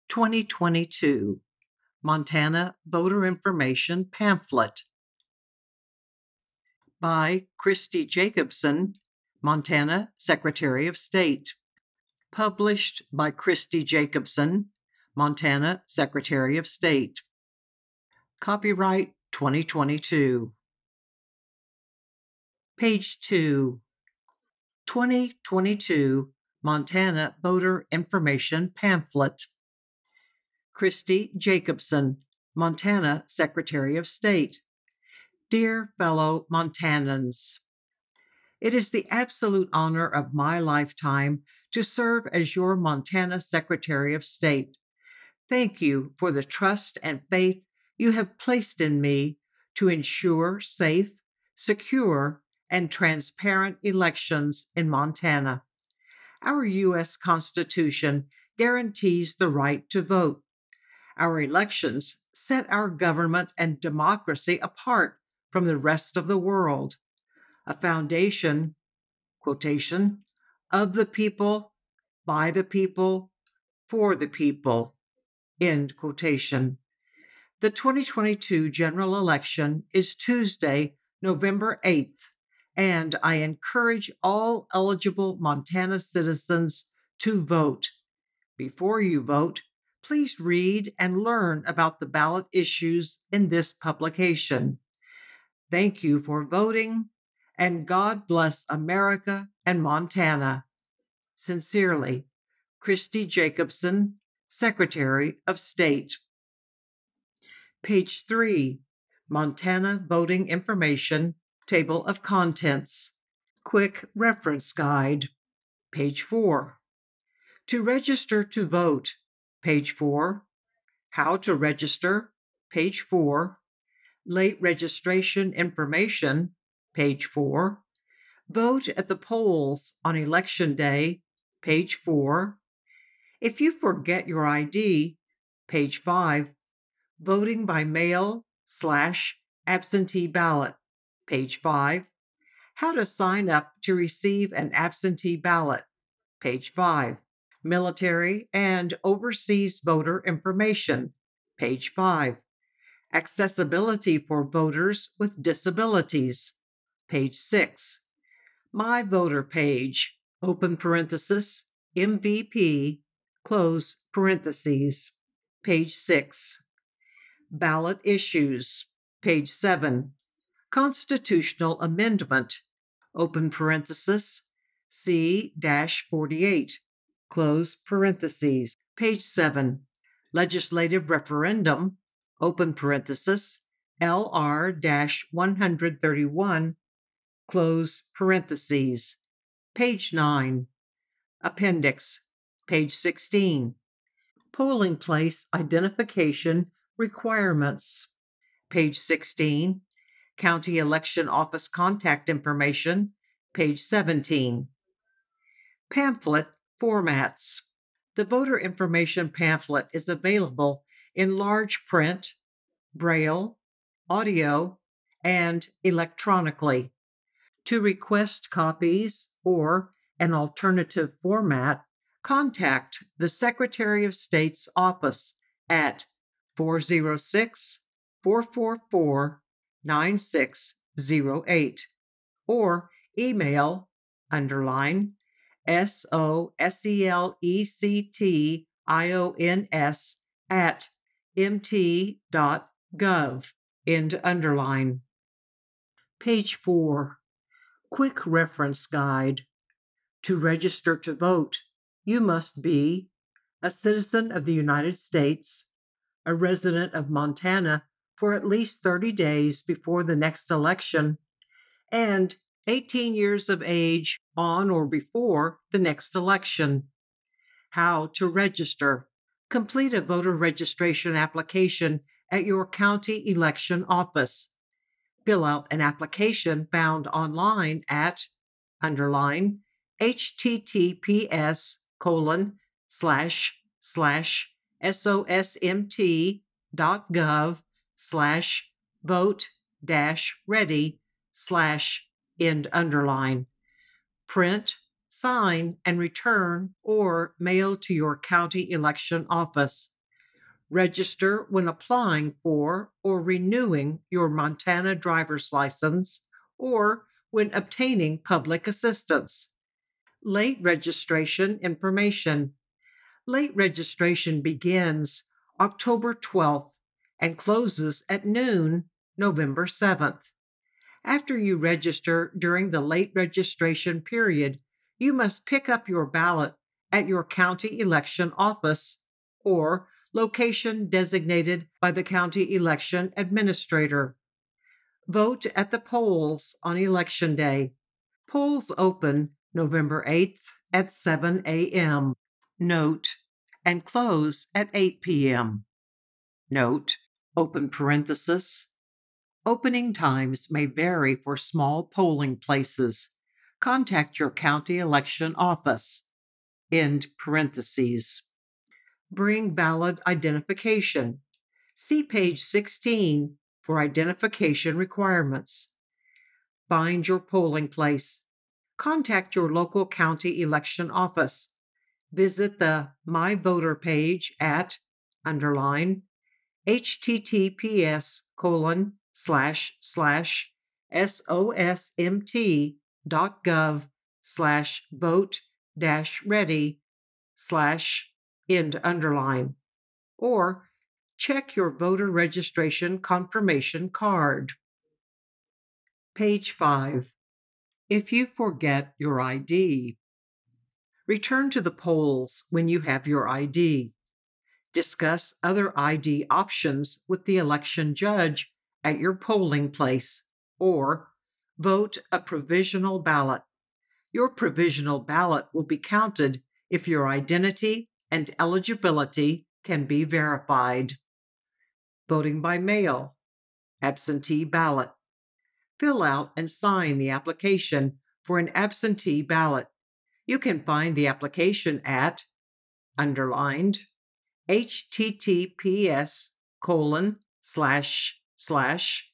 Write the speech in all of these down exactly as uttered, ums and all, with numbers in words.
twenty twenty-two Montana Voter Information Pamphlet by Christy Jacobson, Montana Secretary of State. Published by Christy Jacobson, Montana Secretary of State. Copyright twenty twenty-two. Page two. twenty twenty-two Montana Voter Information Pamphlet. Christy Jacobson, Montana Secretary of State. Dear fellow Montanans, it is the absolute honor of my lifetime to serve as your Montana Secretary of State. Thank you for the trust and faith you have placed in me to ensure safe, secure, and transparent elections in Montana. Our U S Constitution guarantees the right to vote. Our elections set our government and democracy apart from the rest of the world. A foundation, quotation, of the people, by the people, for the people, end quotation. The twenty twenty-two general election is Tuesday, November eighth, and I encourage all eligible Montana citizens to vote. Before you vote, please read and learn about the ballot issues in this publication. Thank you for voting, and God bless America and Montana. Sincerely, Christy Jacobson, Secretary of State. Page three, Montana Voting Information, Table of Contents. Quick Reference Guide. Page four. To register to vote. Page four. How to register. Page four. Late registration information. Page four. Vote at the polls on Election Day. Page four. If you forget your I D. Page five. Voting by mail slash absentee ballot. Page five. How to sign up to receive an absentee ballot. Page five. Military and overseas voter information. Page five. Accessibility for voters with disabilities. Page six. My voter page, open parenthesis, M V P, close parentheses. Page six. Ballot issues. Page seven. Constitutional amendment, open parenthesis, C forty-eight, close parentheses. Page seven. Legislative referendum, open parenthesis, L R one thirty-one, close parentheses. Page nine. Appendix, page sixteen. Polling place identification requirements. Page sixteen. County Election Office contact information. Page seventeen. Pamphlet formats. The voter information pamphlet is available in large print, braille, audio, and electronically. To request copies or an alternative format, contact the Secretary of State's office at four oh six, four four four, nine six oh eight or email underline S O S E L E C T I O N S at m t dot gov, end underline. Page four. Quick reference guide. To register to vote, you must be a citizen of the United States, a resident of Montana for at least thirty days before the next election, and eighteen years of age on or before the next election. How to register. Complete a voter registration application at your county election office. Fill out an application found online at underline https colon slash slash sosmt dot gov slash vote dash ready slash end underline. Print, sign, and return or mail to your county election office. Register when applying for or renewing your Montana driver's license or when obtaining public assistance. Late registration information. Late registration begins October twelfth and closes at noon November seventh. After you register during the late registration period, you must pick up your ballot at your county election office or location designated by the county election administrator. Vote at the polls on Election Day. Polls open November eighth at seven a.m. Note, and close at eight p.m. Note, open parenthesis. Opening times may vary for small polling places. Contact your county election office. End parentheses. Bring valid identification. See page sixteen for identification requirements. Find your polling place. Contact your local county election office. Visit the My Voter page at underline https colon slash slash sosmt.gov slash vote dash ready slash end underline, or check your voter registration confirmation card. Page five. If you forget your I D, return to the polls when you have your I D. Discuss other I D options with the election judge at your polling place, or vote a provisional ballot. Your provisional ballot will be counted if your identity and eligibility can be verified. Voting by mail, absentee ballot. Fill out and sign the application for an absentee ballot. You can find the application at underlined https colon slash slash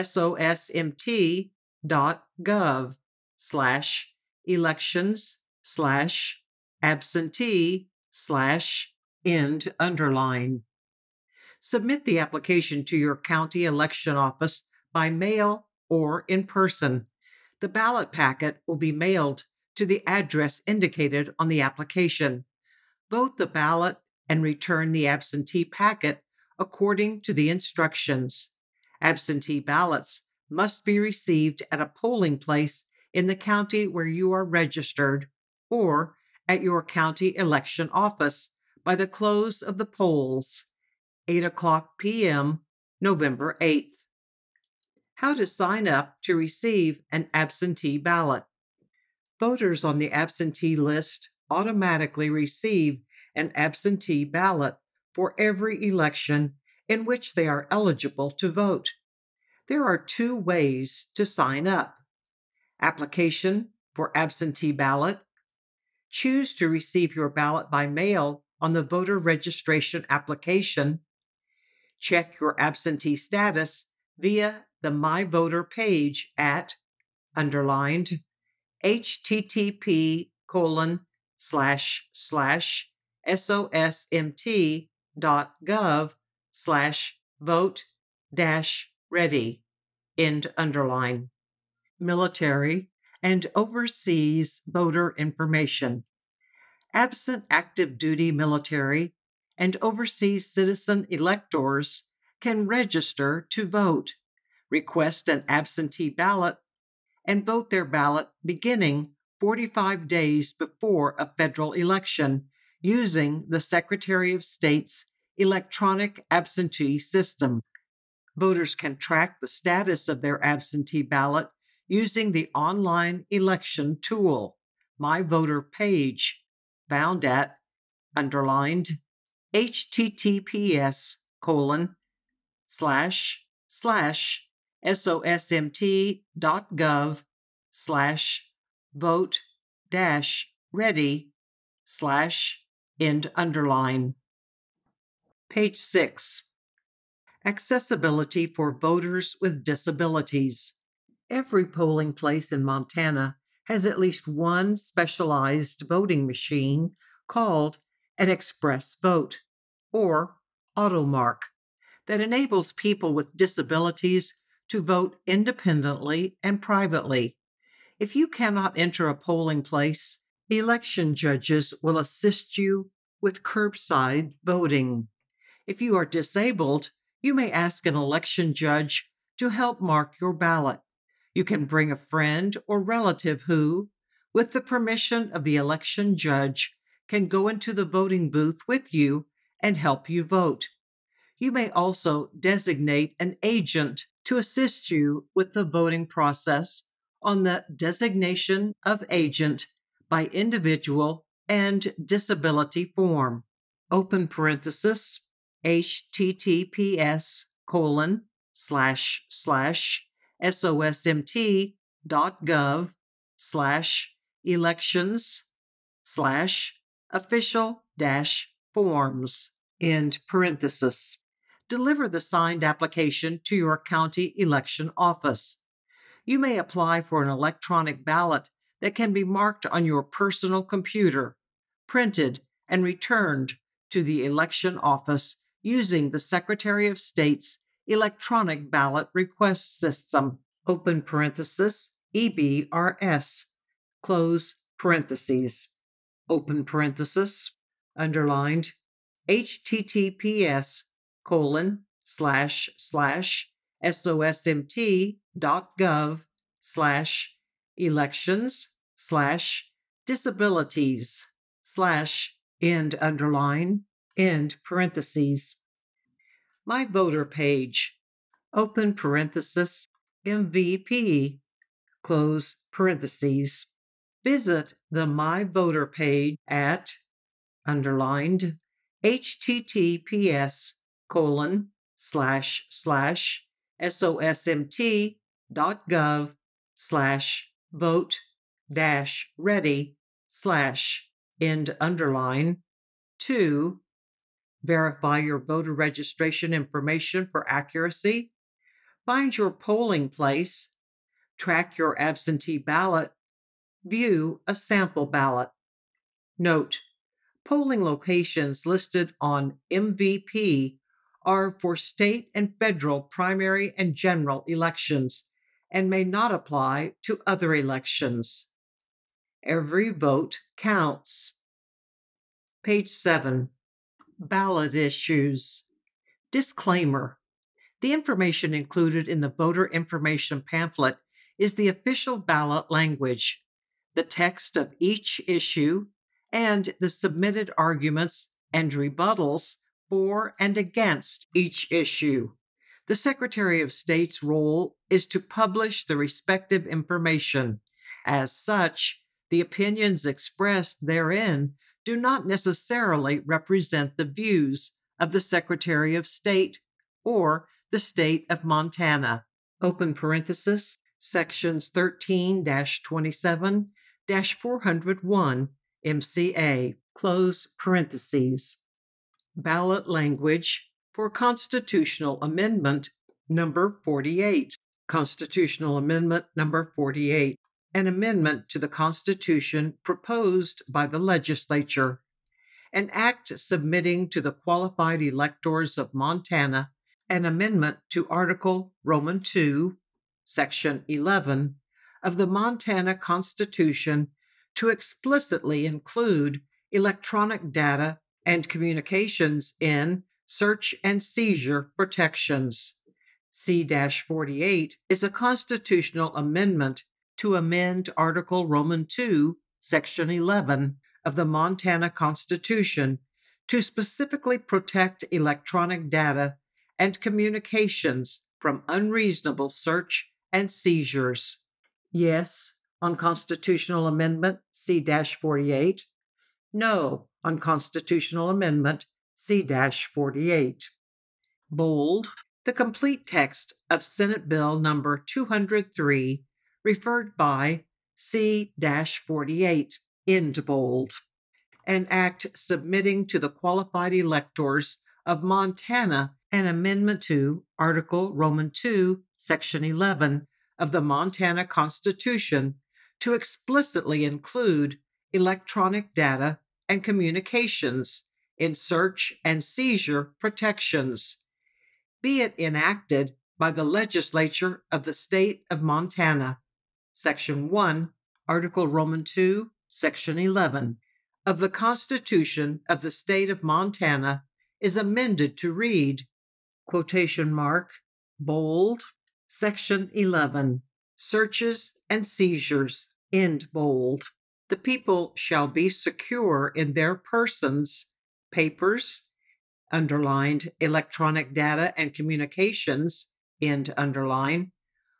sosmt.gov slash elections slash absentee slash end underline. Submit the application to your county election office by mail or in person. The ballot packet will be mailed to the address indicated on the application. Vote the ballot and return the absentee packet according to the instructions. Absentee ballots must be received at a polling place in the county where you are registered or at your county election office by the close of the polls, eight o'clock p.m., November eighth. How to sign up to receive an absentee ballot. Voters on the absentee list automatically receive an absentee ballot for every election in which they are eligible to vote. There are two ways to sign up. Application for absentee ballot. Choose to receive your ballot by mail on the voter registration application. Check your absentee status via the My Voter page at underlined http colon slash slash sosmt.gov slash vote dash ready end underline. Military and overseas voter information. Absent active duty military and overseas citizen electors can register to vote, request an absentee ballot, and vote their ballot beginning forty-five days before a federal election using the Secretary of State's electronic absentee system. Voters can track the status of their absentee ballot using the online election tool, My Voter page, found at underlined https colon slash slash sosmt.gov slash vote dash ready slash end underline. Page six. Accessibility for voters with disabilities. Every polling place in Montana has at least one specialized voting machine called an express vote, or AutoMark that enables people with disabilities to vote independently and privately. If you cannot enter a polling place, election judges will assist you with curbside voting. If you are disabled, you may ask an election judge to help mark your ballot. You can bring a friend or relative who, with the permission of the election judge, can go into the voting booth with you and help you vote. You may also designate an agent to assist you with the voting process on the designation of agent by individual and disability form. Open parenthesis, https colon slash slash sosmt.gov slash elections slash official dash forms, end parenthesis. Deliver the signed application to your county election office. You may apply for an electronic ballot that can be marked on your personal computer, printed, and returned to the election office using the Secretary of State's electronic ballot request system, open parenthesis, E B R S, close parentheses, open parenthesis, underlined, https colon slash slash sosmt.gov slash elections slash disabilities slash end underline end parentheses. My voter page, open parenthesis, M V P, close parentheses. Visit the My Voter page at underlined https colon slash slash sosmt.gov slash vote dash ready slash end underline to verify your voter registration information for accuracy, find your polling place, track your absentee ballot, view a sample ballot. Note: polling locations listed on M V P are for state and federal primary and general elections and may not apply to other elections. Every vote counts. Page seven. Ballot issues. Disclaimer: the information included in the voter information pamphlet is the official ballot language. The text of each issue and the submitted arguments and rebuttals for and against each issue. The Secretary of State's role is to publish the respective information. As such, the opinions expressed therein do not necessarily represent the views of the Secretary of State or the state of Montana. Open parenthesis, sections thirteen twenty-seven four oh one M C A, close parentheses. Ballot language for Constitutional Amendment number forty-eight. Constitutional Amendment number forty-eight, an amendment to the Constitution proposed by the legislature. An act submitting to the qualified electors of Montana an amendment to Article Roman two, Section eleven of the Montana Constitution to explicitly include electronic data and communications in search and seizure protections. C forty-eight is a constitutional amendment to amend Article Roman two, Section eleven of the Montana Constitution to specifically protect electronic data and communications from unreasonable search and seizures. Yes on Constitutional Amendment C forty-eight. No on Constitutional Amendment C forty-eight. Bold. The complete text of Senate Bill number two hundred three, referred by C forty-eight, into bold. An act submitting to the qualified electors of Montana an amendment to Article Roman two, Section eleven of the Montana Constitution to explicitly include electronic data and communications in search and seizure protections, be it enacted by the legislature of the state of Montana. Section one, Article Roman two, Section eleven of the Constitution of the state of Montana is amended to read, quotation mark, bold, Section eleven, searches and seizures, end bold. The people shall be secure in their persons, papers, underlined, electronic data and communications, end underline,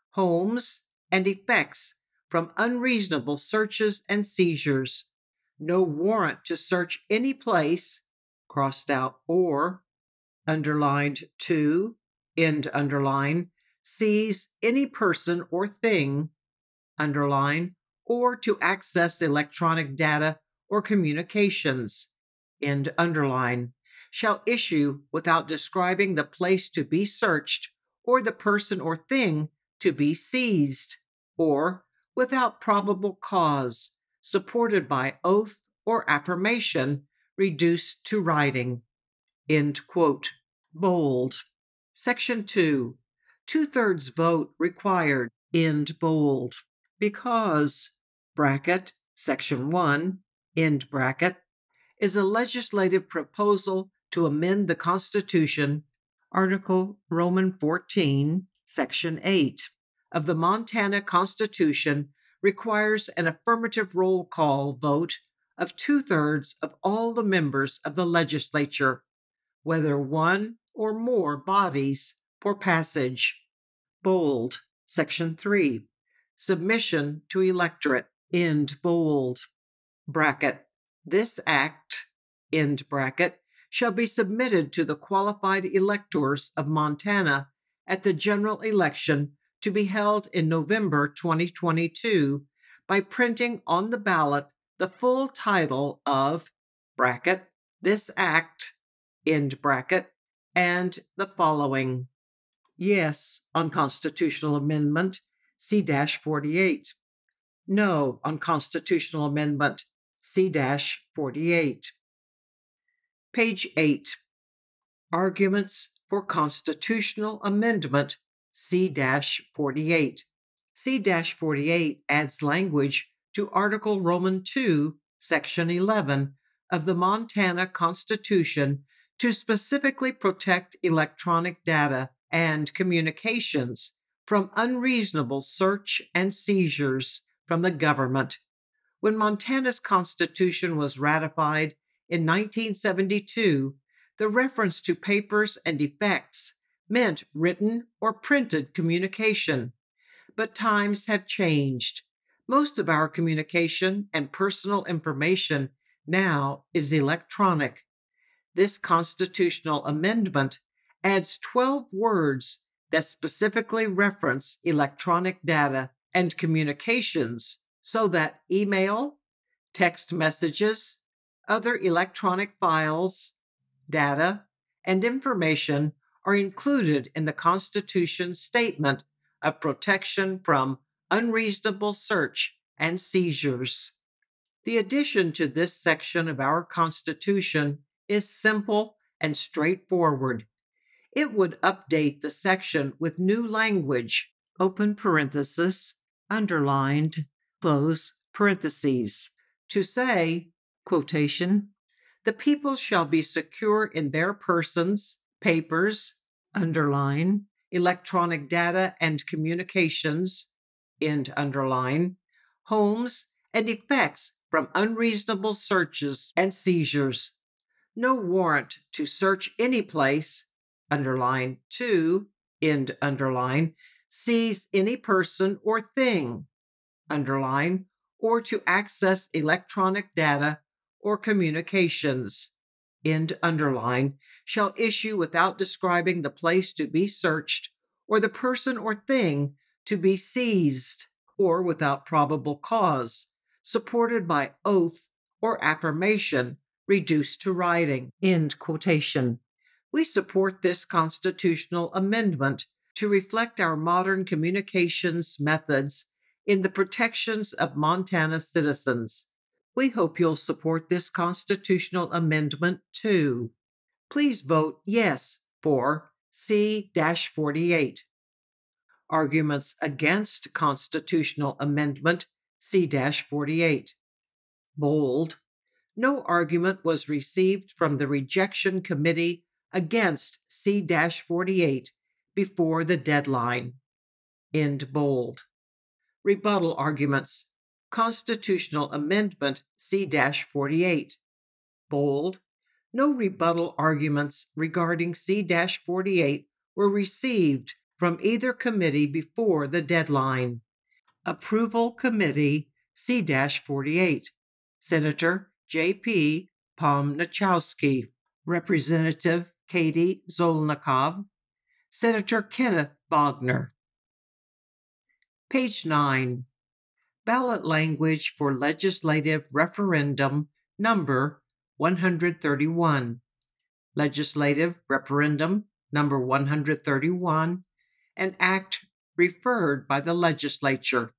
homes, and effects from unreasonable searches and seizures. No warrant to search any place, crossed out, or, underlined, to, end underline, seize any person or thing, underline, or to access electronic data or communications, end underline, shall issue without describing the place to be searched or the person or thing to be seized, or without probable cause, supported by oath or affirmation, reduced to writing. End quote. Bold. Section two. Two-thirds vote required. End bold. Because, bracket, Section one, end bracket, is a legislative proposal to amend the Constitution, Article Roman fourteen, Section eight of the Montana Constitution requires an affirmative roll call vote of two-thirds of all the members of the legislature, whether one or more bodies, for passage. Bold. Section three. Submission to electorate. End bold. Bracket. This act, end bracket, shall be submitted to the qualified electors of Montana at the general election to be held in November twenty twenty-two by printing on the ballot the full title of, bracket, this act, end bracket, and the following. Yes on constitutional amendment, C forty-eight. No on constitutional amendment, C forty-eight. Page eight. Arguments for constitutional amendment, C forty-eight. C forty-eight adds language to Article Roman two, Section eleven of the Montana Constitution to specifically protect electronic data and communications from unreasonable search and seizures from the government. When Montana's Constitution was ratified in nineteen seventy-two, the reference to papers and effects meant written or printed communication. But times have changed. Most of our communication and personal information now is electronic. This constitutional amendment adds twelve words that specifically reference electronic data and communications so that email, text messages, other electronic files, data, and information are included in the Constitution's statement of protection from unreasonable search and seizures. The addition to this section of our Constitution is simple and straightforward. It would update the section with new language, open parenthesis, underlined, close parentheses, to say, quotation, the people shall be secure in their persons, papers, underline, electronic data and communications, end underline, homes, and effects from unreasonable searches and seizures. No warrant to search any place, underline, to, end underline, seize any person or thing, underline, or to access electronic data or communications, end underline, shall issue without describing the place to be searched or the person or thing to be seized, or without probable cause, supported by oath or affirmation, reduced to writing, end quotation. We support this constitutional amendment to reflect our modern communications methods in the protections of Montana citizens. We hope you'll support this constitutional amendment too. Please vote yes for C forty-eight. Arguments against constitutional amendment C forty-eight. Bold. No argument was received from the rejection committee against C forty-eight before the deadline. End bold. Rebuttal arguments. Constitutional amendment C forty-eight. Bold. No rebuttal arguments regarding C forty-eight were received from either committee before the deadline. Approval Committee C forty-eight. Senator J P Pomnichowski, Representative Katie Zolnikov, Senator Kenneth Bogner. Page nine. Ballot language for legislative referendum number one hundred thirty-one. Legislative referendum number one hundred thirty-one, an act referred by the legislature.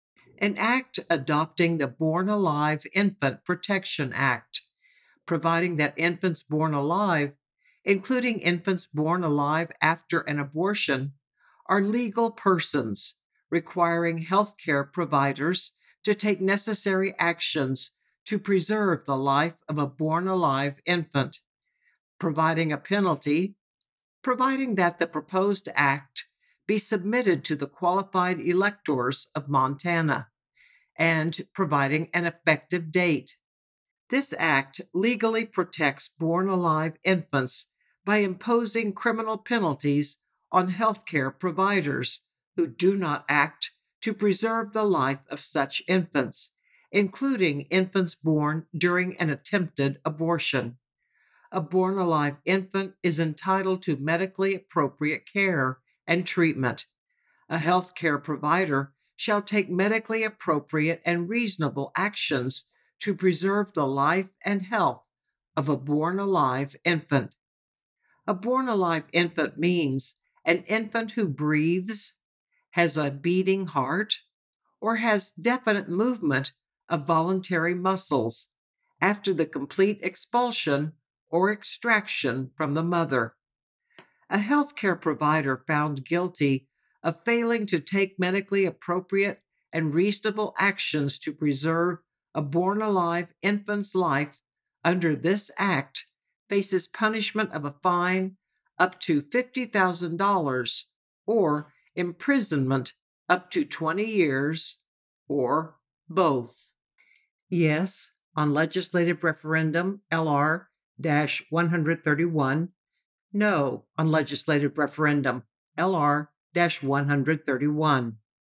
An act adopting the Born Alive Infant Protection Act, providing that infants born alive, including infants born alive after an abortion, are legal persons, requiring health care providers to take necessary actions to preserve the life of a born alive infant, providing a penalty, providing that the proposed act be submitted to the qualified electors of Montana, and providing an effective date. This act legally protects born alive infants by imposing criminal penalties on healthcare providers who do not act to preserve the life of such infants, including infants born during an attempted abortion. A born alive infant is entitled to medically appropriate care and treatment. A healthcare provider shall take medically appropriate and reasonable actions to preserve the life and health of a born alive infant. A born alive infant means an infant who breathes, has a beating heart, or has definite movement of voluntary muscles after the complete expulsion or extraction from the mother. A healthcare provider found guilty of failing to take medically appropriate and reasonable actions to preserve a born alive infant's life under this act faces punishment of a fine up to fifty thousand dollars or imprisonment up to twenty years, or both. Yes on legislative referendum L R one hundred thirty-one. No on legislative referendum L R one hundred thirty-one.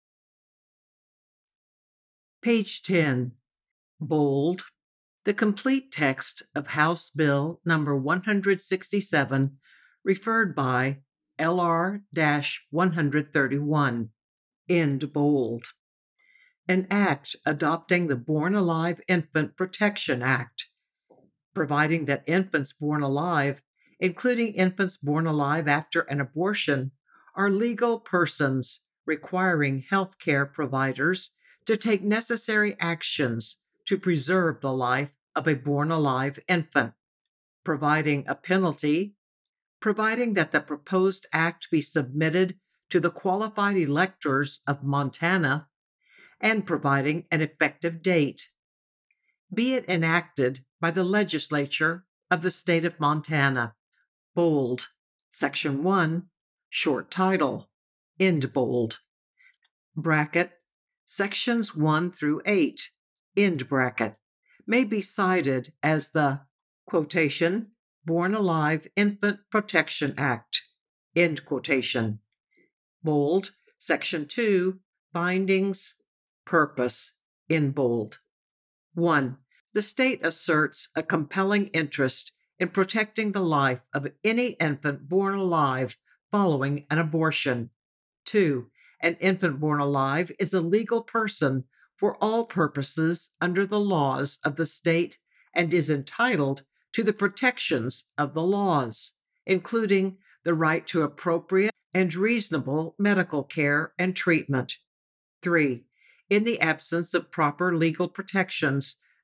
Page ten. Bold. The complete text of House Bill number one hundred sixty-seven, referred by L R one hundred thirty-one. End bold. An act adopting the Born Alive Infant Protection Act, providing that infants born alive, including infants born alive after an abortion, are legal persons, requiring health care providers to take necessary actions to preserve the life of a born alive infant, providing a penalty, providing that the proposed act be submitted to the qualified electors of Montana, and providing an effective date. Be it enacted by the legislature of the state of Montana. Bold. Section one, short title. End bold. Bracket. Sections one through eight. End bracket. May be cited as the quotation Born Alive Infant Protection Act. End quotation. Bold. Section two, findings, purpose. In bold. one. The state asserts a compelling interest in protecting the life of any infant born alive following an abortion. two. An infant born alive is a legal person for all purposes under the laws of the state and is entitled to the protections of the laws, including the right to appropriate and reasonable medical care and treatment. three. In the absence of proper legal protections,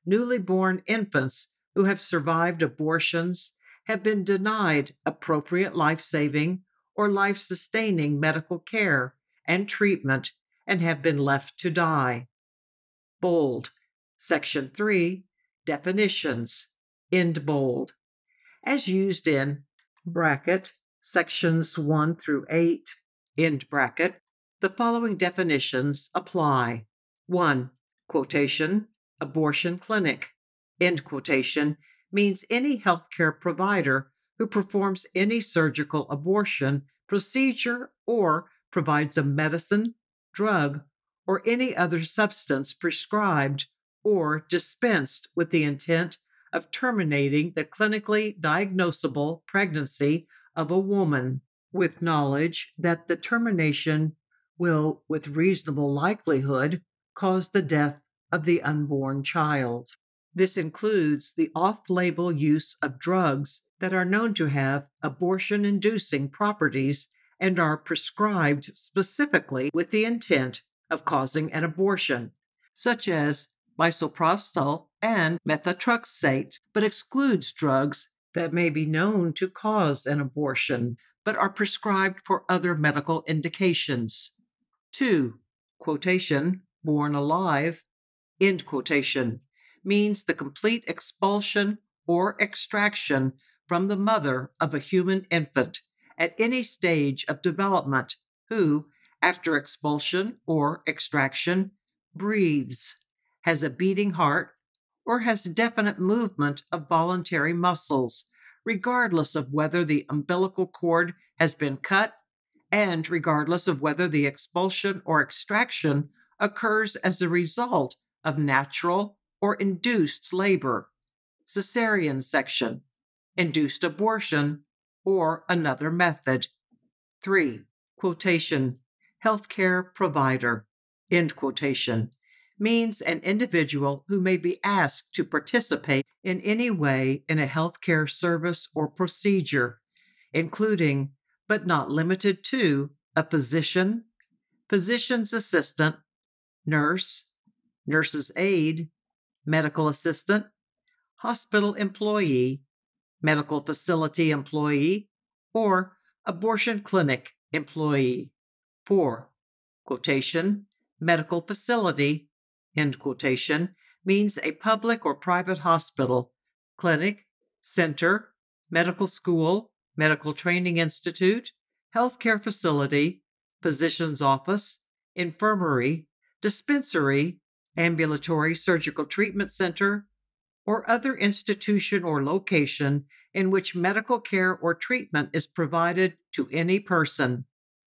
newly born infants who have survived abortions have been denied appropriate life-saving or life-sustaining medical care and treatment and have been left to die. Bold. Section three, Definitions. End bold. As used in bracket sections one through eight, end bracket, the following definitions apply. one. Quotation, abortion clinic, end quotation, means any healthcare provider who performs any surgical abortion procedure or provides a medicine, drug, or any other substance prescribed or dispensed with the intent of terminating the clinically diagnosable pregnancy of a woman, with knowledge that the termination will, with reasonable likelihood, cause the death of the unborn child. This includes the off-label use of drugs that are known to have abortion-inducing properties and are prescribed specifically with the intent of causing an abortion, such as misoprostol and methotrexate, but excludes drugs that may be known to cause an abortion, but are prescribed for other medical indications. two. Quotation, born alive, end quotation, means the complete expulsion or extraction from the mother of a human infant at any stage of development who, after expulsion or extraction, breathes, has a beating heart, or has definite movement of voluntary muscles, regardless of whether the umbilical cord has been cut and regardless of whether the expulsion or extraction occurs as a result of natural or induced labor, cesarean section, induced abortion, or another method. three. Quotation, healthcare provider, end quotation, means an individual who may be asked to participate in any way in a healthcare service or procedure, including but not limited to a physician, physician's assistant, nurse, nurse's aide, medical assistant, hospital employee, medical facility employee, or abortion clinic employee. four. Quotation, medical facility, end quotation, means a public or private hospital, clinic, center, medical school, medical training institute, healthcare facility, physician's office, infirmary, dispensary, ambulatory surgical treatment center, or other institution or location in which medical care or treatment is provided to any person.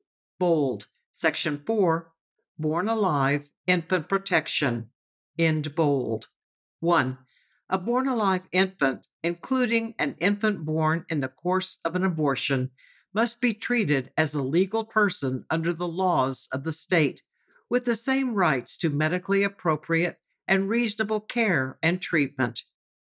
Bold. Section four, born alive, infant protection, end bold. one. A born alive infant, including an infant born in the course of an abortion, must be treated as a legal person under the laws of the state, with the same rights to medically appropriate and reasonable care and treatment.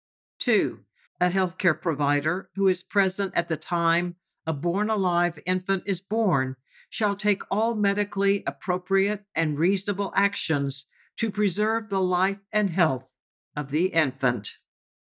two. A healthcare provider who is present at the time a born alive infant is born shall take all medically appropriate and reasonable actions to preserve the life and health of the infant.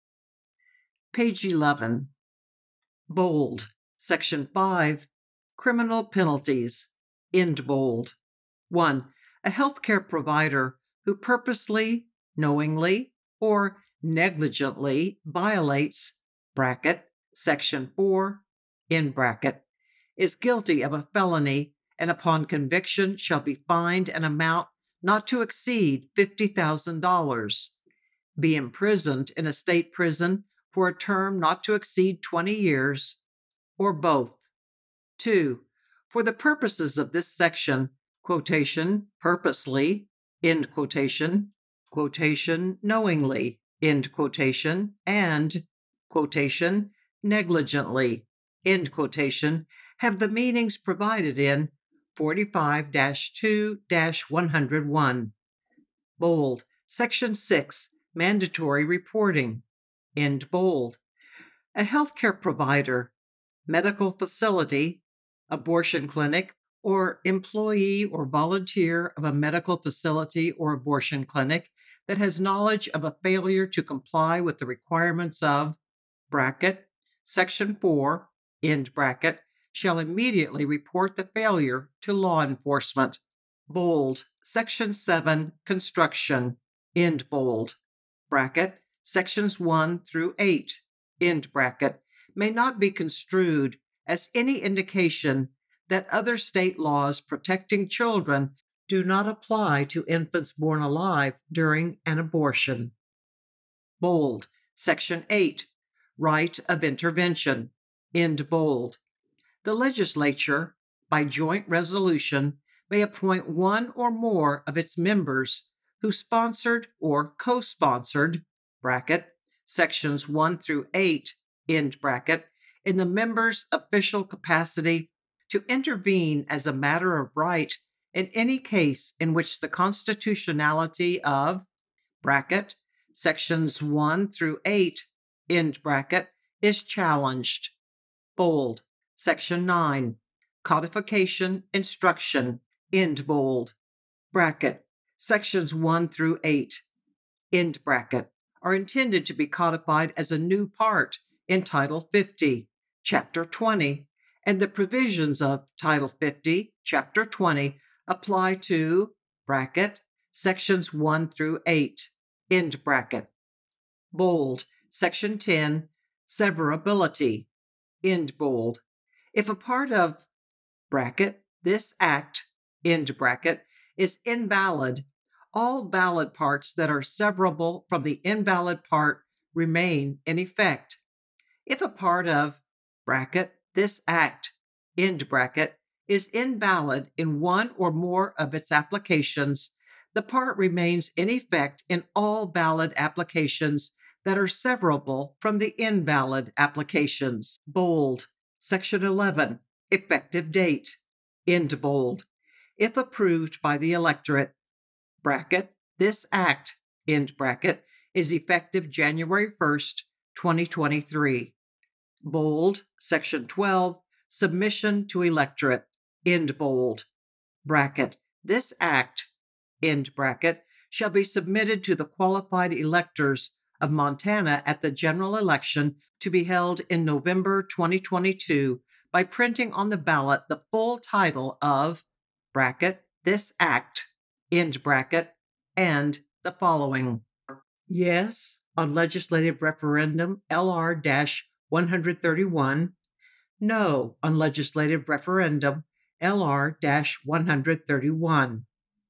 Page eleven. Bold. Section five. Criminal penalties. End bold. one. A healthcare provider who purposely, knowingly, or negligently violates bracket section four, in bracket, is guilty of a felony and upon conviction shall be fined an amount not to exceed fifty thousand dollars, be imprisoned in a state prison for a term not to exceed twenty years, or both. two. For the purposes of this section, quotation, purposely, end quotation, quotation, knowingly, end quotation, and quotation, negligently, end quotation, have the meanings provided in forty-five dash two dash one oh one. Bold. Section six, mandatory reporting, end bold. A healthcare provider, medical facility, abortion clinic, or employee or volunteer of a medical facility or abortion clinic that has knowledge of a failure to comply with the requirements of bracket section four end bracket shall immediately report the failure to law enforcement. Bold section seven construction end bold bracket sections one through eight end bracket may not be construed as any indication that other state laws protecting children do not apply to infants born alive during an abortion. Bold section eight right of intervention end bold. The legislature, by joint resolution, may appoint one or more of its members who sponsored or co-sponsored bracket sections one through eight end bracket in the member's official capacity to intervene as a matter of right in any case in which the constitutionality of bracket sections one through eight end bracket is challenged. Bold section nine codification instruction end bold bracket sections one through eight end bracket are intended to be codified as a new part in Title fifty, Chapter twenty, and the provisions of Title fifty, Chapter twenty apply to bracket sections one through eight end bracket. Bold section ten severability end bold. If a part of bracket this act end bracket is invalid, all valid parts that are severable from the invalid part remain in effect. If a part of bracket this act end bracket is invalid in one or more of its applications, the part remains in effect in all valid applications that are severable from the invalid applications. Bold section eleven effective date end bold. If approved by the electorate, bracket this act end bracket is effective January first, twenty twenty-three. Bold section twelve submission to electorate end bold bracket this act end bracket shall be submitted to the qualified electors of Montana at the general election to be held in November twenty twenty-two by printing on the ballot the full title of bracket this act end bracket and the following. Yes on legislative referendum L R one thirty-one. No on legislative referendum L R one thirty-one.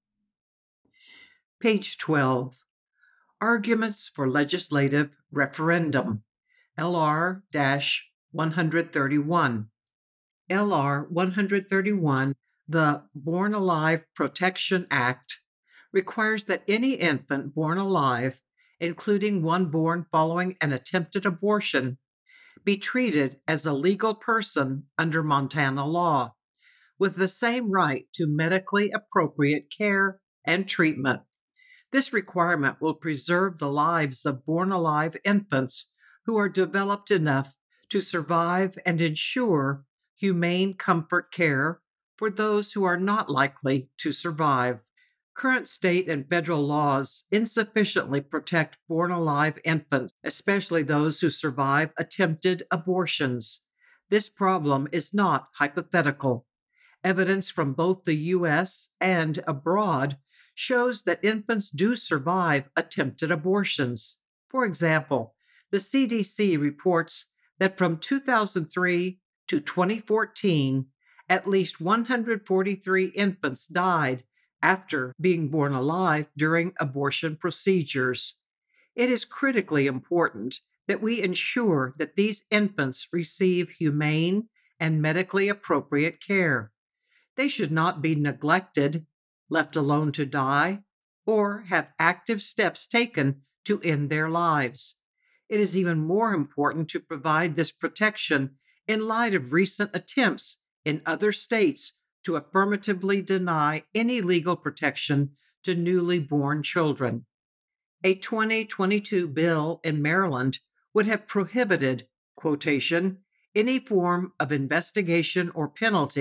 Page twelve. Arguments for legislative referendum L R one thirty-one. L R one thirty-one, the Born Alive Protection Act, requires that any infant born alive, including one born following an attempted abortion, be treated as a legal person under Montana law, with the same right to medically appropriate care and treatment. This requirement will preserve the lives of born alive infants who are developed enough to survive and ensure humane comfort care for those who are not likely to survive. Current state and federal laws insufficiently protect born alive infants, especially those who survive attempted abortions. This problem is not hypothetical. Evidence from both the U S and abroad shows that infants do survive attempted abortions. For example, the C D C reports that from two thousand three to twenty fourteen, at least one hundred forty-three infants died after being born alive during abortion procedures. It is critically important that we ensure that these infants receive humane and medically appropriate care. They should not be neglected, left alone to die, or have active steps taken to end their lives. It is even more important to provide this protection in light of recent attempts in other states to affirmatively deny any legal protection to newly born children. A twenty twenty-two bill in Maryland would have prohibited, quotation, any form of investigation or penalty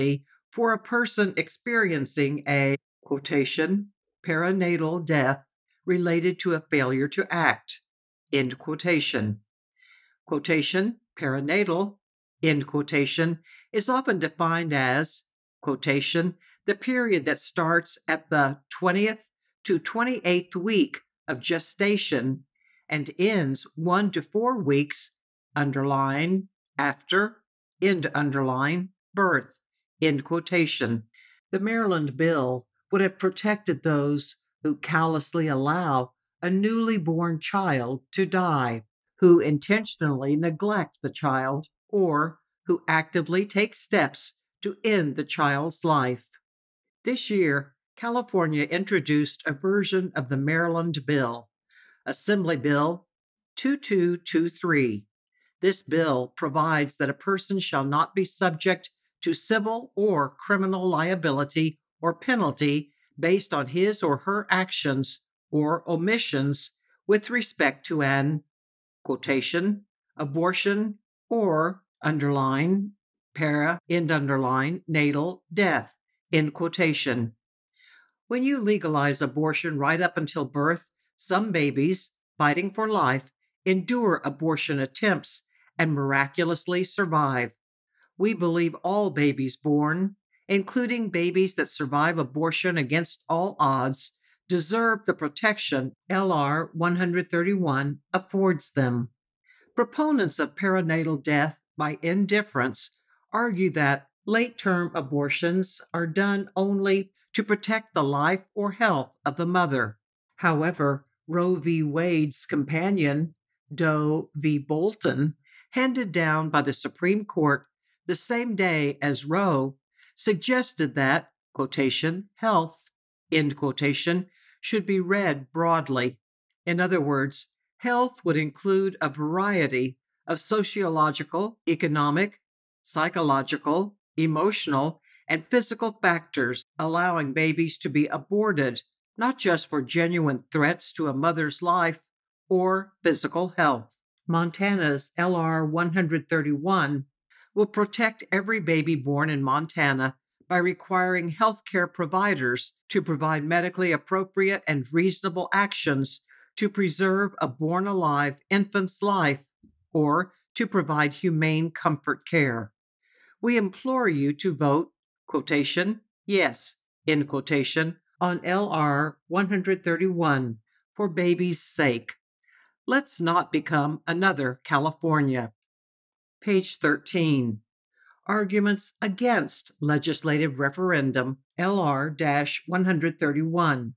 For a person experiencing a quotation perinatal death related to a failure to act, end quotation. Quotation perinatal, end quotation, is often defined as quotation the period that starts at the twentieth to twenty-eighth week of gestation and ends one to four weeks underline after end underline birth, end quotation. The Maryland bill would have protected those who callously allow a newly born child to die, who intentionally neglect the child, or who actively take steps to end the child's life. This year, California introduced a version of the Maryland bill, Assembly Bill twenty-two twenty-three. This bill provides that a person shall not be subject to civil or criminal liability or penalty based on his or her actions or omissions with respect to an quotation abortion or underline para end underline natal death, end quotation. When you legalize abortion right up until birth, some babies fighting for life endure abortion attempts and miraculously survive. We believe all babies born, including babies that survive abortion against all odds, deserve the protection L R one thirty-one affords them. Proponents of perinatal death by indifference argue that late term abortions are done only to protect the life or health of the mother. However, Roe v. Wade's companion, Doe v. Bolton, handed down by the Supreme Court the same day as Roe, suggested that quotation health end quotation should be read broadly. In other words, health would include a variety of sociological, economic, psychological, emotional, and physical factors allowing babies to be aborted, not just for genuine threats to a mother's life or physical health. Montana's L R one thirty-one will protect every baby born in Montana by requiring healthcare providers to provide medically appropriate and reasonable actions to preserve a born alive infant's life or to provide humane comfort care. We implore you to vote quotation yes end quotation on L R one thirty-one for babies' sake. Let's not become another California. Page thirteen. Arguments against legislative referendum L R one thirty-one.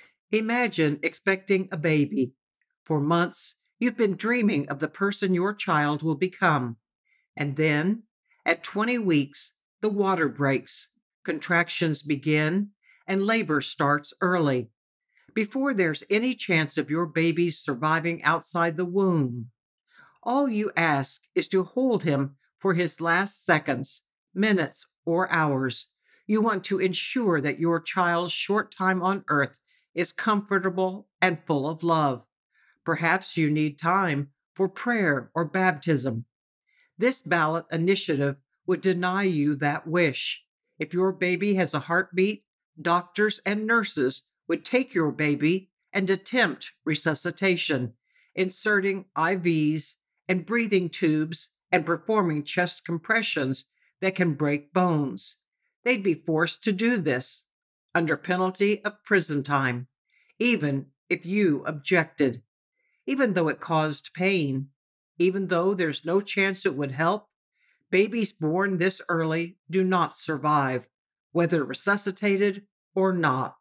Imagine expecting a baby. For months, you've been dreaming of the person your child will become. And then, at twenty weeks, the water breaks, contractions begin, and labor starts early. Before there's any chance of your baby's surviving outside the womb, all you ask is to hold him for his last seconds, minutes, or hours. You want to ensure that your child's short time on earth is comfortable and full of love. Perhaps you need time for prayer or baptism. This ballot initiative would deny you that wish. If your baby has a heartbeat, doctors and nurses would take your baby and attempt resuscitation, inserting I Vs and breathing tubes and performing chest compressions that can break bones. They'd be forced to do this under penalty of prison time, even if you objected, even though it caused pain, even though there's no chance it would help. Babies born this early do not survive, whether resuscitated or not.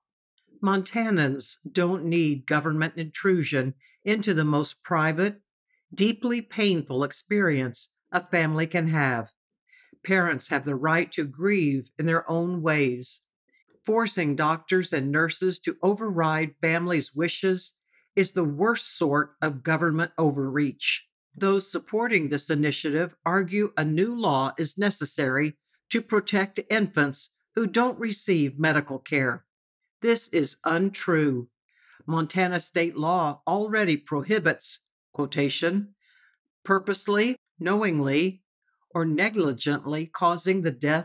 Montanans don't need government intrusion into the most private, deeply painful experience a family can have. Parents have the right to grieve in their own ways. Forcing doctors and nurses to override families' wishes is the worst sort of government overreach. Those supporting this initiative argue a new law is necessary to protect infants who don't receive medical care. This is untrue. Montana state law already prohibits quotation purposely, knowingly, or negligently causing the death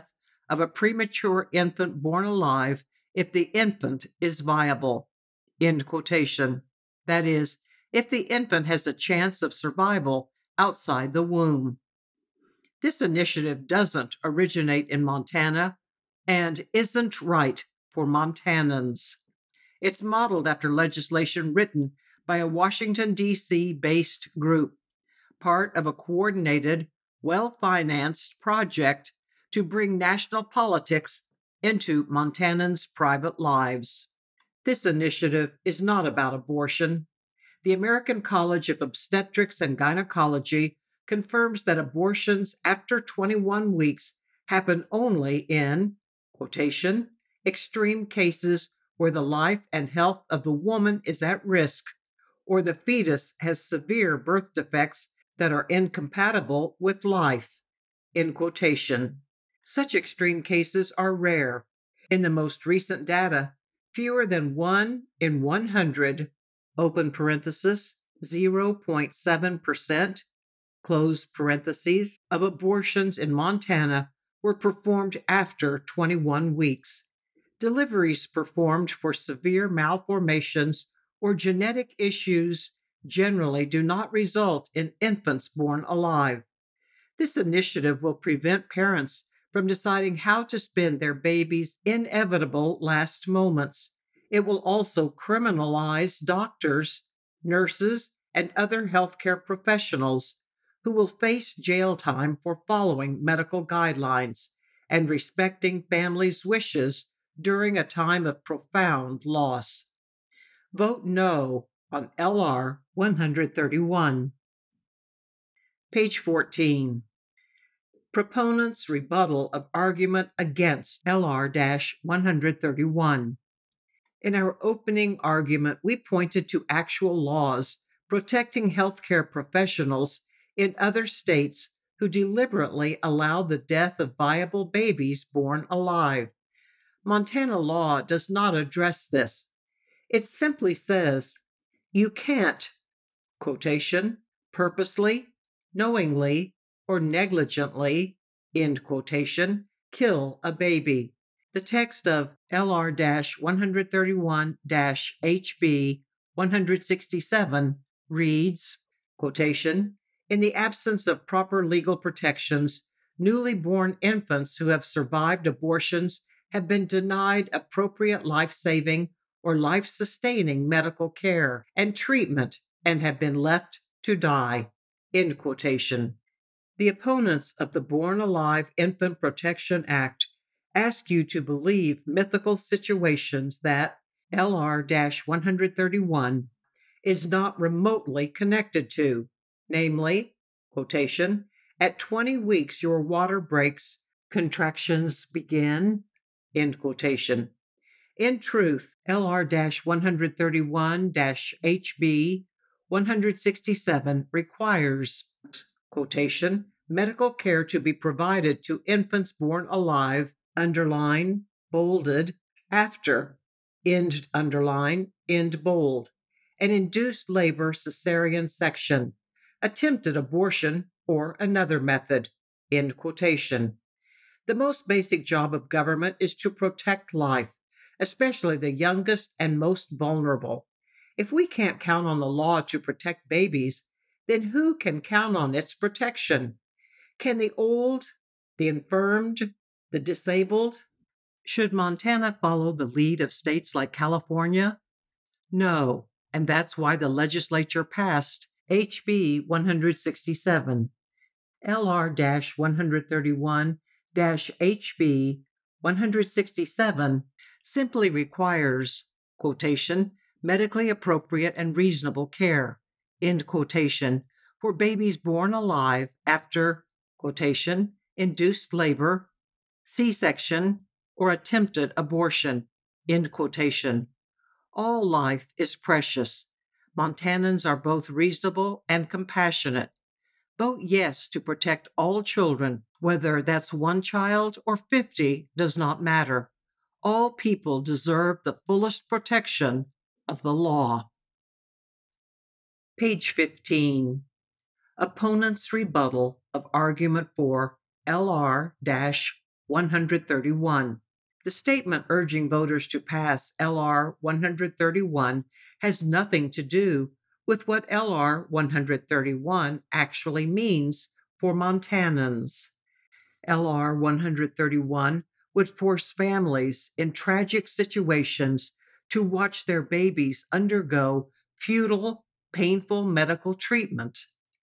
of a premature infant born alive if the infant is viable. End quotation. That is, if the infant has a chance of survival outside the womb. This initiative doesn't originate in Montana and isn't right for Montanans. It's modeled after legislation written by a Washington, D C based group, part of a coordinated, well financed project to bring national politics into Montanans' private lives. This initiative is not about abortion. The American College of Obstetrics and Gynecology confirms that abortions after twenty-one weeks happen only in, quotation, extreme cases where the life and health of the woman is at risk or the fetus has severe birth defects that are incompatible with life, in quotation. Such extreme cases are rare. In the most recent data, fewer than one in one hundred, open parenthesis, zero point seven percent, close parentheses, of abortions in Montana were performed after twenty-one weeks. Deliveries performed for severe malformations or genetic issues generally do not result in infants born alive. This initiative will prevent parents from deciding how to spend their baby's inevitable last moments. It will also criminalize doctors, nurses, and other healthcare professionals who will face jail time for following medical guidelines and respecting families' wishes during a time of profound loss. Vote no on L R one thirty-one. Page fourteen. Proponents' rebuttal of argument against L R one thirty-one. In our opening argument, we pointed to actual laws protecting healthcare professionals in other states who deliberately allow the death of viable babies born alive. Montana law does not address this. It simply says, you can't, quotation, purposely, knowingly, or negligently, end quotation, kill a baby. The text of L R one thirty-one H B one sixty-seven reads, quotation, in the absence of proper legal protections, newly born infants who have survived abortions have been denied appropriate life-saving or life-sustaining medical care and treatment and have been left to die, end quotation. The opponents of the Born Alive Infant Protection Act ask you to believe mythical situations that L R one thirty-one is not remotely connected to, namely, quotation, at twenty weeks your water breaks, contractions begin, end quotation. In truth, L R one thirty-one H B one sixty-seven requires, quotation, medical care to be provided to infants born alive, underline, bolded, after, end underline, end bold, an induced labor cesarean section, attempted abortion, or another method, end quotation. The most basic job of government is to protect life, especially the youngest and most vulnerable. If we can't count on the law to protect babies, then who can count on its protection? Can the old, the infirmed, the disabled? Should Montana follow the lead of states like California? No, and that's why the legislature passed H B one sixty-seven. L R one thirty-one H B one sixty-seven simply requires, quotation, medically appropriate and reasonable care, end quotation, for babies born alive after, quotation, induced labor, C-section, or attempted abortion, end quotation. All life is precious. Montanans are both reasonable and compassionate. Vote yes to protect all children, whether that's one child or fifty does not matter. All people deserve the fullest protection of the law. Page fifteen. Opponents' rebuttal of argument for L R one thirty-one. The statement urging voters to pass L R one thirty-one has nothing to do with what L R one thirty-one actually means for Montanans. L R one thirty-one would force families in tragic situations to watch their babies undergo futile, painful medical treatment.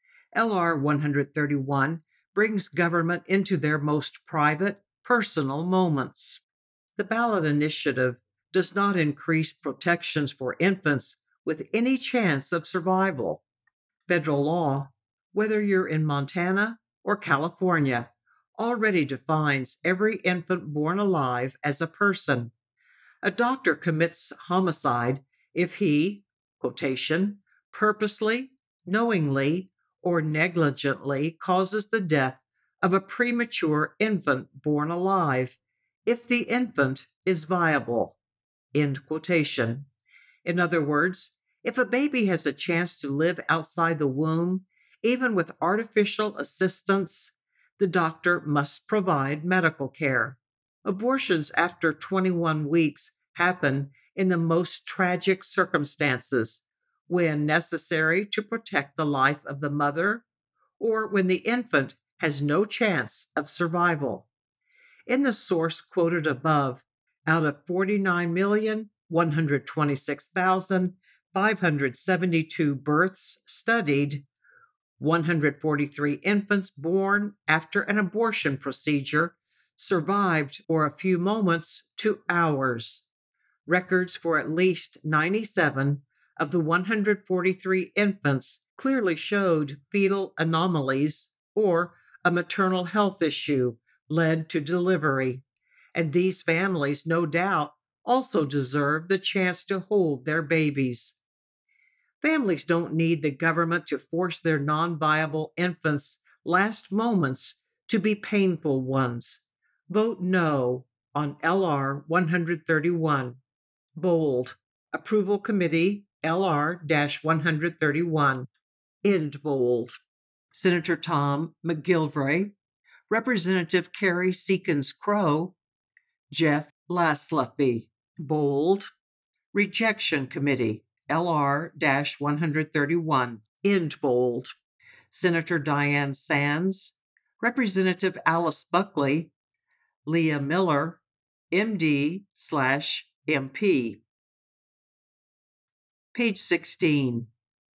L R one thirty-one brings government into their most private, personal moments. The ballot initiative does not increase protections for infants with any chance of survival. Federal law, whether you're in Montana or California, already defines every infant born alive as a person. A doctor commits homicide if he, quotation, purposely, knowingly, or negligently causes the death of a premature infant born alive, if the infant is viable, end quotation. In other words, if a baby has a chance to live outside the womb, even with artificial assistance, the doctor must provide medical care. Abortions after twenty-one weeks happen in the most tragic circumstances, when necessary to protect the life of the mother, or when the infant has no chance of survival. In the source quoted above, out of forty-nine million one hundred twenty-six thousand five hundred seventy-two births studied, one hundred forty-three infants born after an abortion procedure survived for a few moments to hours. Records for at least ninety-seven of the one hundred forty-three infants clearly showed fetal anomalies or a maternal health issue led to delivery, and these families, no doubt, also deserve the chance to hold their babies. Families don't need the government to force their non-viable infants' last moments to be painful ones. Vote no on L R one thirty-one. Bold. Approval Committee L R one thirty-one. End bold. Senator Tom McGilvray, Representative Carrie Seekins Crow, Jeff Lasluffy. Bold. Rejection Committee L R one thirty-one. End bold. Senator Diane Sands, Representative Alice Buckley, Leah Miller, M D slash M P. Page sixteen.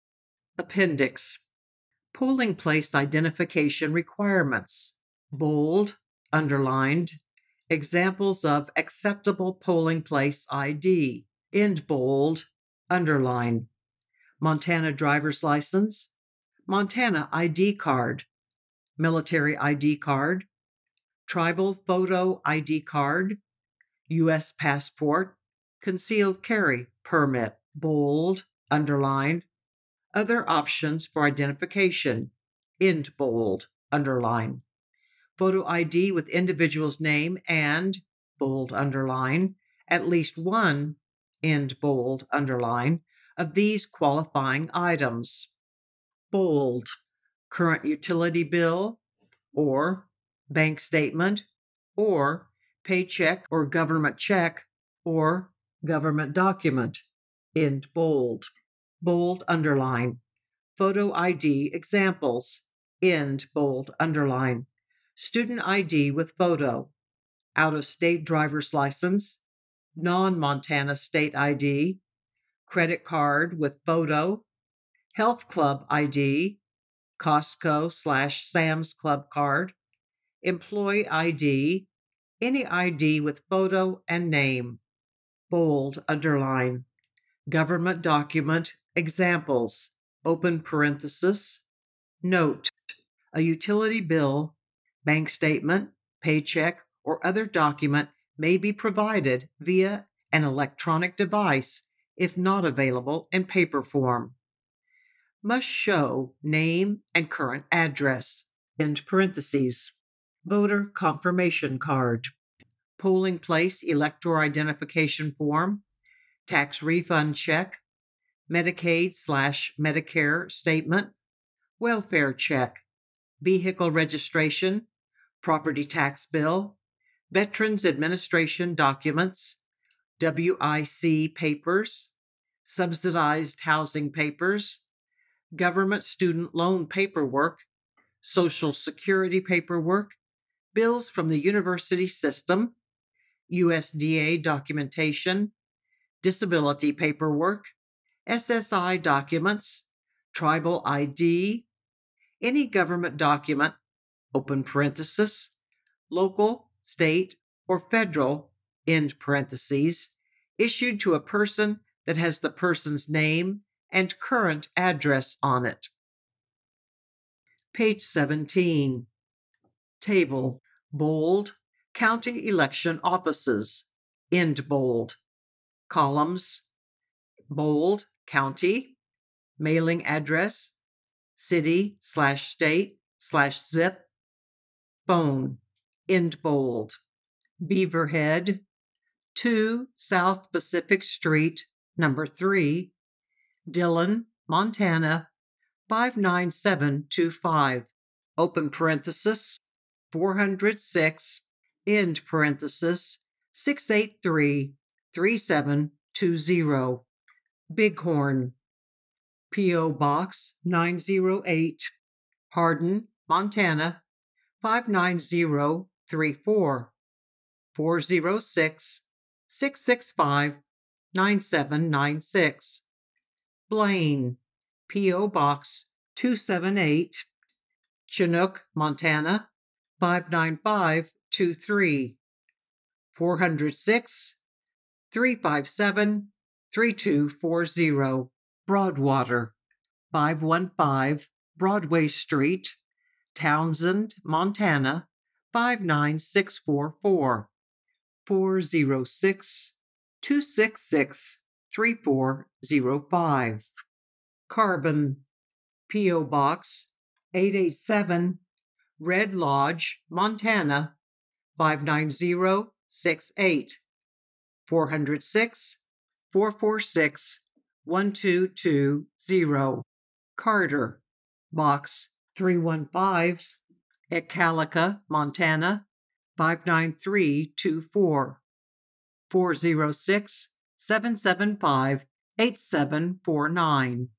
Appendix. Polling place identification requirements. Bold, underlined. Examples of acceptable polling place I D. End bold, underline. Montana driver's license, Montana I D card, military I D card, tribal photo I D card, U S passport, concealed carry permit, bold, underlined. Other options for identification, end bold, underline. Photo I D with individual's name and, bold, underline, at least one, end bold, underline, of these qualifying items. Bold. Current utility bill, or bank statement, or paycheck or government check, or government document. End bold. Bold, underline. Photo I D examples. End bold, underline. Student I D with photo. Out-of-state driver's license. Non-Montana state I D. Credit card with photo. Health club I D. Costco slash Sam's Club card. Employee I D. Any I D with photo and name. Bold, underline. Government document examples. Open parenthesis. Note. A utility bill, bank statement, paycheck, or other document may be provided via an electronic device if not available in paper form. Must show name and current address. End parentheses. Voter confirmation card. Polling place elector identification form. Tax refund check. Medicaid slash Medicare statement. Welfare check. Vehicle registration. Property tax bill. Veterans Administration documents, W I C papers, subsidized housing papers, government student loan paperwork, Social Security paperwork, bills from the university system, U S D A documentation, disability paperwork, S S I documents, tribal I D, any government document, open parenthesis, local, state, or federal, end parentheses, issued to a person that has the person's name and current address on it. Page seventeen. Table, bold, county election offices, end bold. Columns, bold, county, mailing address, city slash state slash zip, phone, end bold. Beaverhead, two South Pacific Street, number three, Dillon, Montana, five nine seven two five, open parenthesis, four oh six, end parenthesis, six eight three, three seven two zero. Bighorn, P O. Box nine oh eight, Hardin, Montana, five nine zero three four, four oh six, six six five, nine seven nine six. Blaine, P O. Box two seven eight, Chinook, Montana, five nine five two three, four oh six, three five seven, three two four zero. Broadwater, five one five Broadway Street, Townsend, Montana, five nine six four four, four oh six, two six six, three four oh five. Carbon, P O. Box eight eight seven, Red Lodge, Montana, five nine zero six eight, four oh six, four four six, one two two zero. Carter, Box three one five, Ecalica, Montana, five nine three two four, four oh six, seven seven five, eight seven four nine.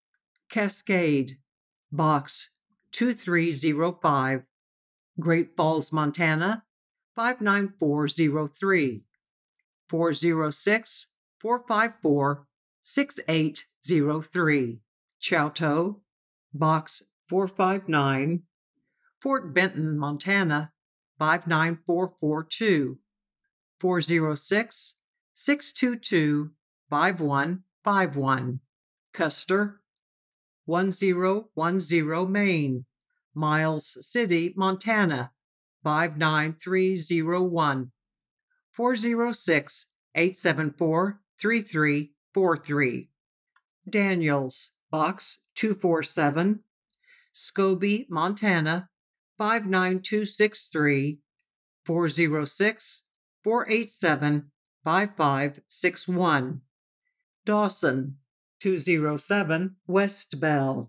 Cascade, Box two three zero five, Great Falls, Montana, five nine four zero three, four oh six, four five four, six eight zero three. Chouteau, Box four five nine, Fort Benton, Montana, five nine four four two, four oh six, six two two, five one five one. Custer, one oh one oh Maine, Miles City, Montana, five nine three zero one, four oh six, eight seven four, three three four three. Daniels, Box two four seven, Scobie, Montana, five nine two six three, four oh six, four eight seven, five five six one. Dawson, two oh seven West Bell.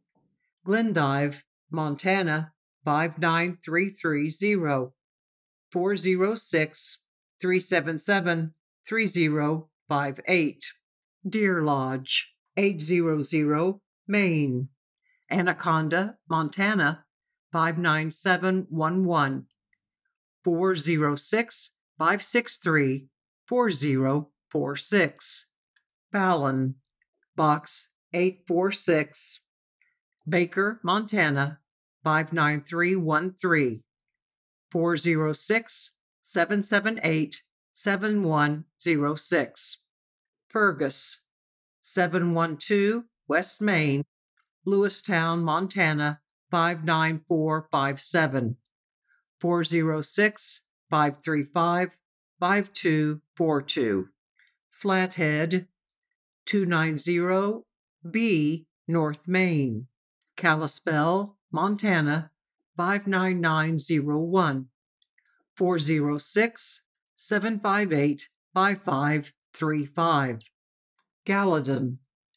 Glendive, Montana, five nine three three zero, four oh six, three seven seven, three oh five eight. Deer Lodge, eight hundred, Maine. Anaconda, Montana, five nine seven one one, four oh six, five six three, four oh four six. Fallon, Box eight four six, Baker, Montana, five nine three one three, four oh six, seven seven eight, seven one oh six. Fergus, seven one two West Main, Lewistown, Montana, five nine four five seven, four oh six, five three five, five two four two. Flathead, two ninety B, North Main. Kalispell, Montana, five nine nine oh one, four oh six, seven five eight, five five three five. Gallatin,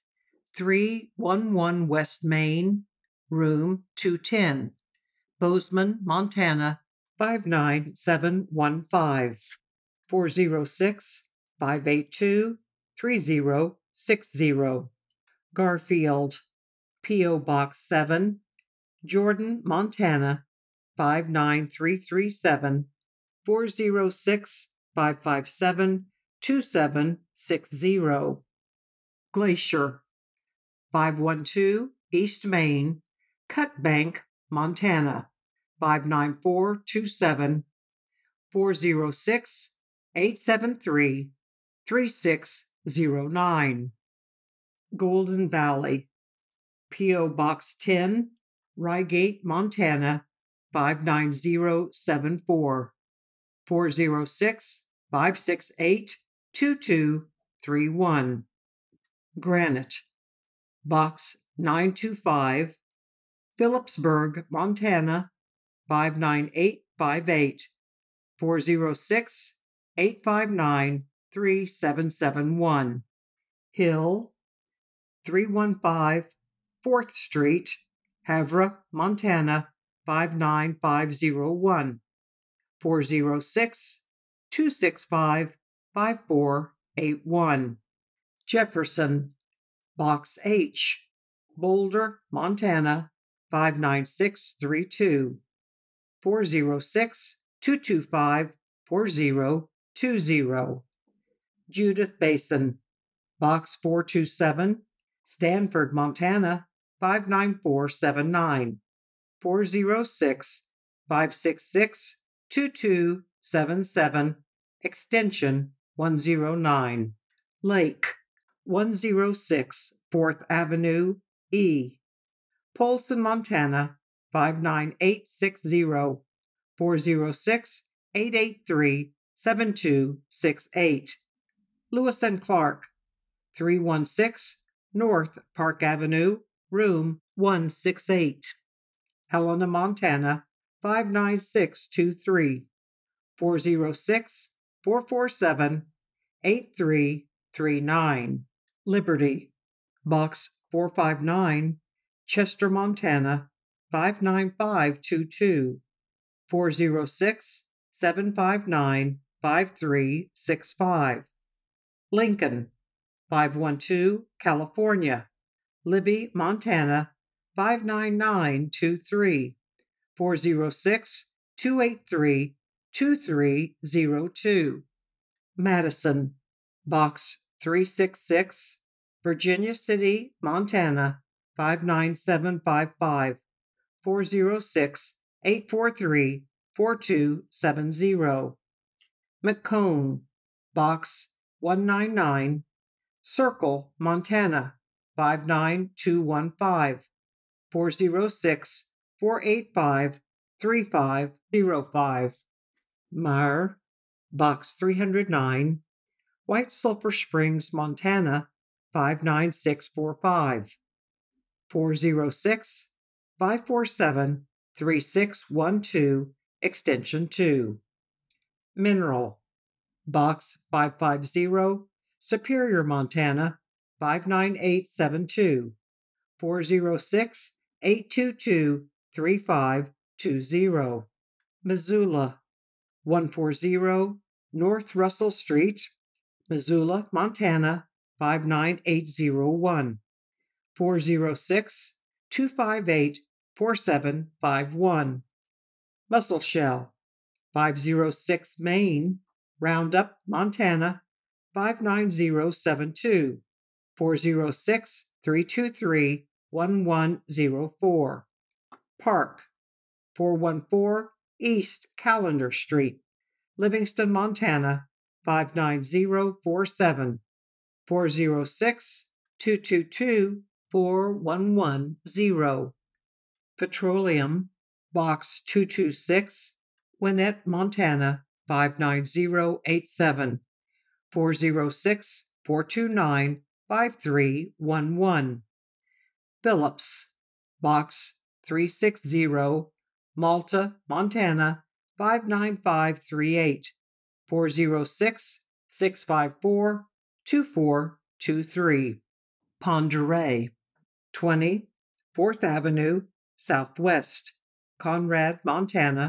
three one one West Main, room two ten, Bozeman, Montana, five nine seven one five, four zero six, five eight two, three zero six zero. Garfield, P O. Box seven, Jordan, Montana five nine three three seven, four zero six, five five seven, two seven six zero. Glacier, five one two East Main, Cut Bank, Montana five nine four two seven, four zero six, eight seven three, three six zero nine. Golden Valley, P O. Box ten, Rygate, Montana five nine zero seven four, four zero six, five six eight, two two three one. Granite, Box nine two five, Phillipsburg, Montana five nine eight five eight, four zero six, eight five nine, three seven seven one. Hill, three one five fourth Street, Havre, Montana five nine five zero one, four zero six, two six five, five four eight one. Jefferson, Box H, Boulder, Montana five nine six three two, four zero six, two two five, four zero two zero. Judith Basin, Box four two seven, Stanford, Montana five nine four seven nine, four zero six, five six six, two two seven seven, extension one zero nine. Lake, one oh six fourth Avenue E, Polson, Montana five nine eight six zero, four zero six, eight eight three, seven two six eight. Lewis and Clark, three one six North Park Avenue, room one sixty-eight, Helena, Montana five nine six two three, four zero six, four four seven, eight three three nine. Liberty, Box four five nine, Chester, Montana five nine five two two, four zero six, seven five nine, five three six five. Lincoln, five one two, California, Libby, Montana five nine nine two three, four zero six, two eight three, two three zero two. Madison, Box three six six, Virginia City, Montana five nine seven five five, four zero six, eight four three, four two seven zero. McCone, Box one nine nine, Circle, Montana five nine two one five, four zero six, four eight five, three five zero five. Meyer, Box three oh nine, White Sulphur Springs, Montana five nine six four five, four zero six, five four seven, three six one two, extension two. Mineral, Box five five zero, Superior, Montana five nine eight seven two, four zero six, eight two two, three five two zero. Missoula, one forty North Russell Street, Missoula, Montana five nine eight zero one, four zero six, two five eight, four seven five one. Musselshell, five zero six Main, Roundup, Montana five nine zero seven two, four zero six, three two three, one one zero four. Park, four one four East Callender Street, Livingston, Montana five nine zero four seven, four zero six, two two two, four one one zero. Petroleum, Box two two six, Gwinnett, Montana five nine zero eight seven, four zero six, four two nine, five three one one. Phillips, Box three sixty, Malta, Montana five nine five three eight, four zero six, six five four, two four two three. Pend Oreille, twenty, fourth Avenue Southwest, Conrad, Montana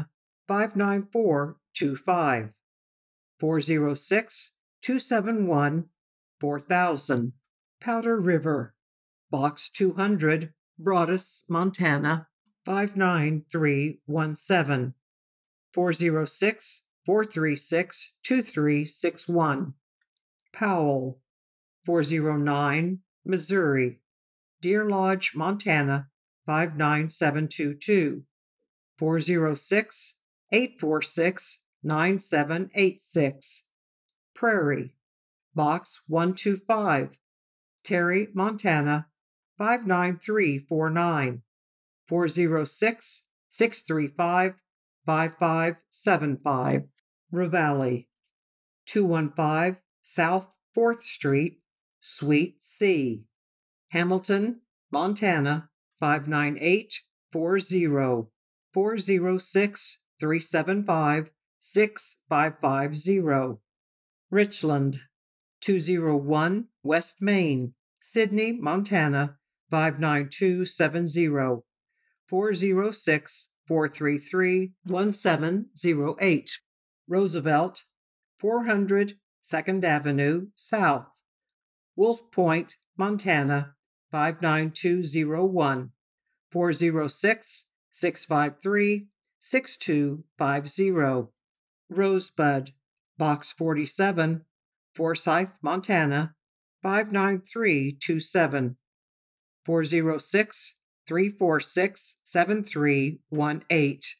five nine four two five, four zero six two seven one four thousand. Powder River, Box two hundred, Broadus, Montana five nine three one seven, four zero six four three six two three six one. Powell, four zero nine, Missouri, Deer Lodge, Montana five nine seven two two, four zero six eight four six nine seven eight six. Prairie, Box one two five, Terry, Montana five nine three four nine, four zero six six three five five five seven five. Ravalli, two one five South fourth Street, Suite C, Hamilton, Montana five nine eight four zero, four zero six three seven five six five five zero. Richland, two zero one West Main, Sydney, Montana five nine two seven zero, four zero six four three three one seven zero eight. Roosevelt, four hundred second Avenue South, Wolf Point, Montana five nine two zero one, four zero six six five three six two five zero. Rosebud, Box forty-seven, Forsyth, Montana five nine three two seven, four zero six three four six seven three one eight.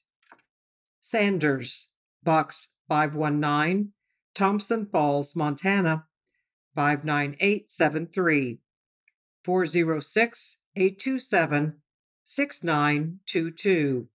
Sanders, Box five one nine, Thompson Falls, Montana five nine eight seven three, four zero six eight two seven six nine two two.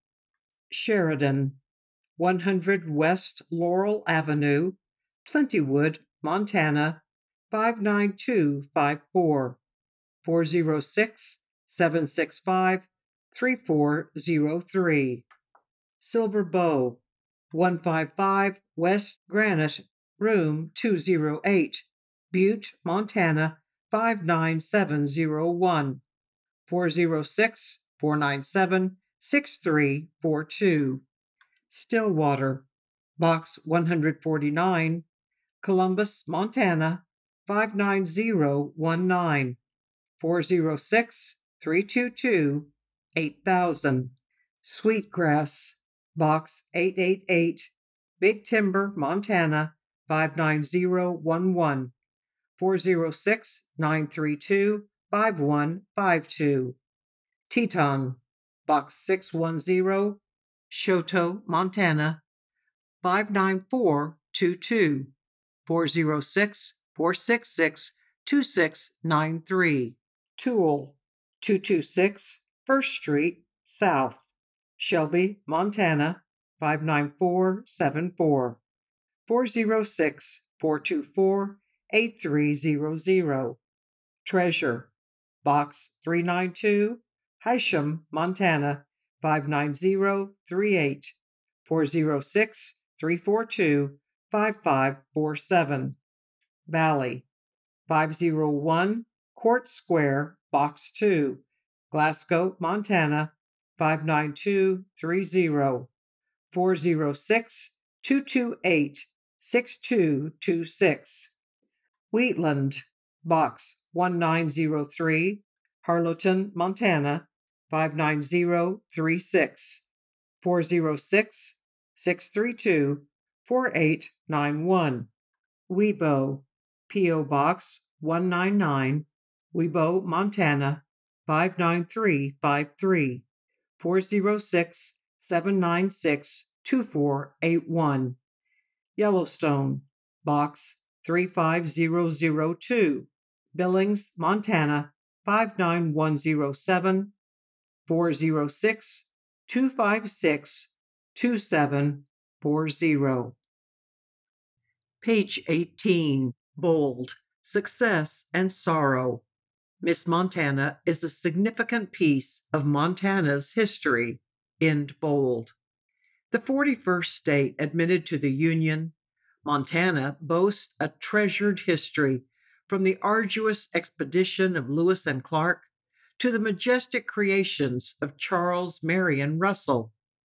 Sheridan, one hundred West Laurel Avenue, Plentywood, Montana five nine two five four, four zero six seven six five three four zero three. Silver Bow, one five five West Granite, Room two oh eight, Butte, Montana five nine seven zero one, four zero six four nine seven six three four two. Stillwater, Box one forty-nine, Columbus, Montana five nine zero one nine, four zero six three two two eight thousand. Sweetgrass, Box eight eight eight, Big Timber, Montana five nine zero one one, four zero six nine three two five one five two. Teton, Box six one zero, Shoto, Montana five nine four two two, four zero six four six six two six nine three. Tool, two two six First Street South, Shelby, Montana five nine four seven four, four zero six four two four eight three zero zero. Treasure, Box three ninety-two, Hysham, Montana five nine zero three eight, four zero six three four two five five four seven. Valley, five zero one Court Square, Box two, Glasgow, Montana five nine two three zero, four zero six two two eight six two two six. Wheatland, Box one nine zero three, Harlowton, Montana five nine zero three six, four zero six six three two four eight nine one. Webo, P O. Box one ninety-nine, Webo, Montana five nine three five three, four zero six seven nine six two four eight one. Yellowstone, Box three five zero zero two, Billings, Montana five nine one zero seven, four zero six two five six two seven four zero. Page eighteen, bold, Success and Sorrow. Miss Montana is a significant piece of Montana's history, end bold. The forty-first state admitted to the Union, Montana boasts a treasured history from the arduous expedition of Lewis and Clark to the majestic creations of Charles Marion Russell.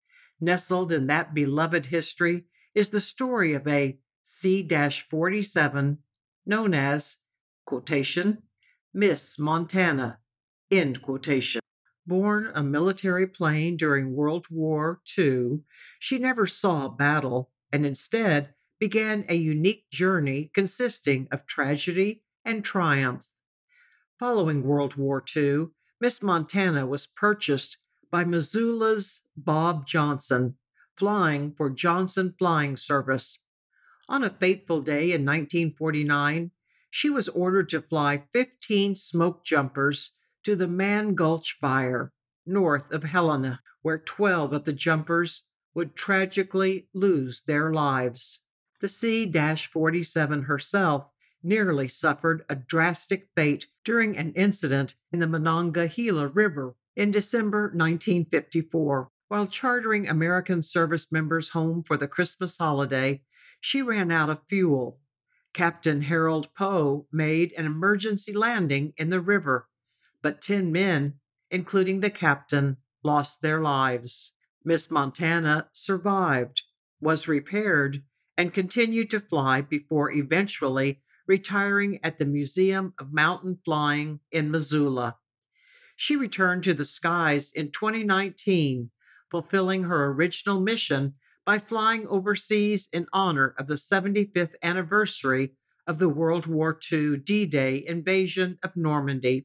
Nestled in that beloved history is the story of a C forty-seven known as, quotation, Miss Montana, end quotation. Born a military plane during World War Two, she never saw battle and instead began a unique journey consisting of tragedy and triumph. Following World War Two, Miss Montana was purchased by Missoula's Bob Johnson, flying for Johnson Flying Service. On a fateful day in nineteen forty-nine, she was ordered to fly fifteen smoke jumpers to the Man Gulch fire north of Helena, where twelve of the jumpers would tragically lose their lives. The C forty-seven herself nearly suffered a drastic fate during an incident in the Monongahela River in December nineteen fifty-four. While chartering American service members home for the Christmas holiday, she ran out of fuel. Captain Harold Poe made an emergency landing in the river, but ten men, including the captain, lost their lives. Miss Montana survived, was repaired, and continued to fly before eventually retiring at the Museum of Mountain Flying in Missoula. She returned to the skies in twenty nineteen, fulfilling her original mission by flying overseas in honor of the seventy-fifth anniversary of the World War Two D-Day invasion of Normandy.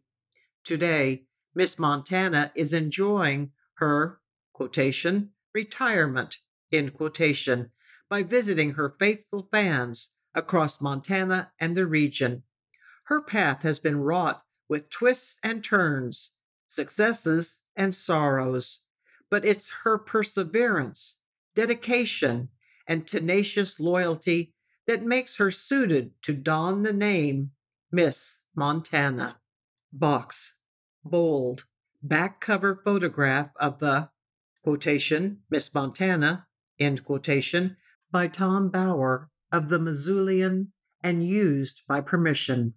Today, Miss Montana is enjoying her, quotation, retirement, end quotation, by visiting her faithful fans across Montana and the region. Her path has been wrought with twists and turns, successes and sorrows, but it's her perseverance, dedication, and tenacious loyalty that makes her suited to don the name Miss Montana. Box, bold, back cover photograph of the, quotation, Miss Montana, end quotation, by Tom Bauer of the Missoulian and used by permission.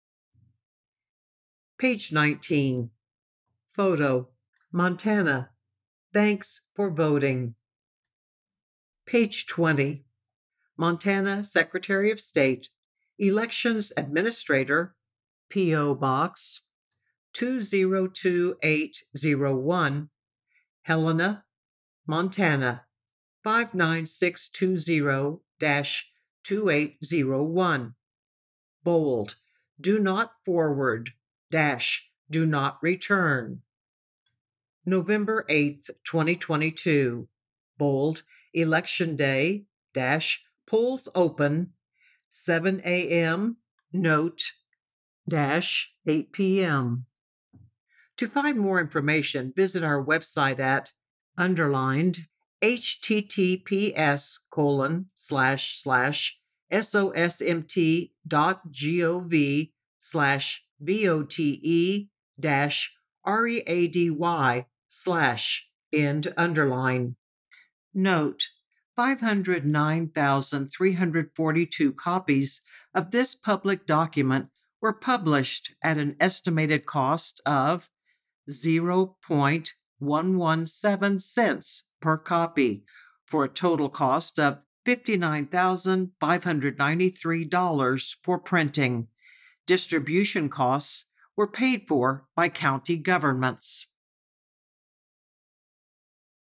Page nineteen. Photo, Montana. Thanks for voting. Page twenty. Montana Secretary of State, Elections Administrator, P O. Box two zero two eight zero one, Helena, Montana five nine six two zero dash two eight zero one. Bold, do not forward, dash, do not return. November eighth, twenty twenty-two. Bold, Election Day, dash, polls open, seven a.m., note, dash, eight p.m. To find more information, visit our website at underlined https colon slash slash sosmt dot gov slash vote dash ready slash end underline. Note, five hundred nine thousand three hundred forty-two copies of this public document were published at an estimated cost of zero point one one seven cents per copy, for a total cost of fifty-nine thousand five hundred ninety-three dollars for printing. Distribution costs were paid for by county governments.